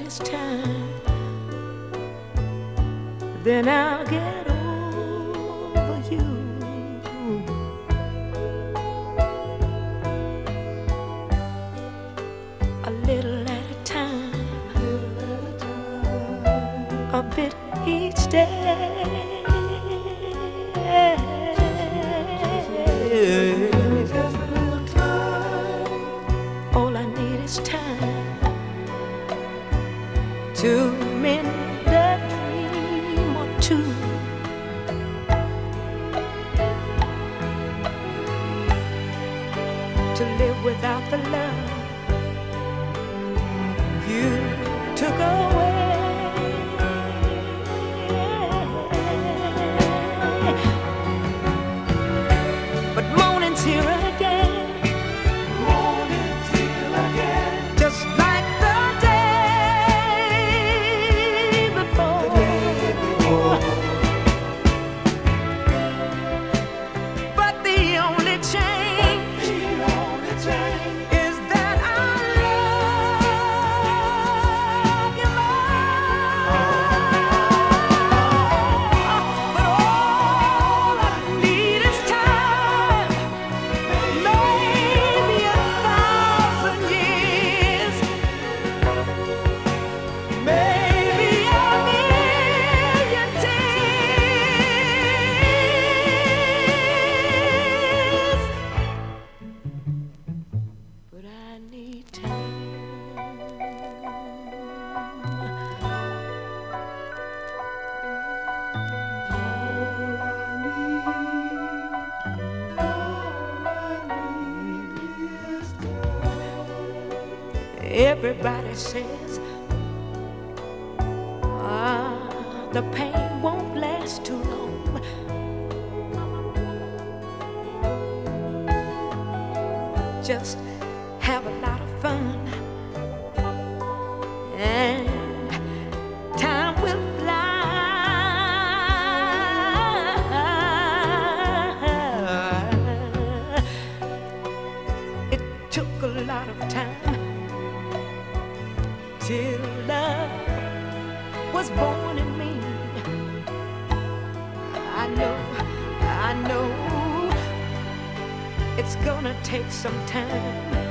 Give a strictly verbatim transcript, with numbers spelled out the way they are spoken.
is time, then I'll get over you. A little at a time, a bit each day. All I need is time to mend a dream or two. To live without the love you took away. But morning's here again. Morning's here again. Just like the day before. The day before. But the only change, the only change is that I love you more. But all I need is time, maybe a thousand years, maybe a million tears. But I need time. Everybody says, ah, the pain won't last too long. Just have a lot of fun, and time will fly. It took a lot of time till love was born in me. I know, I know it's gonna take some time.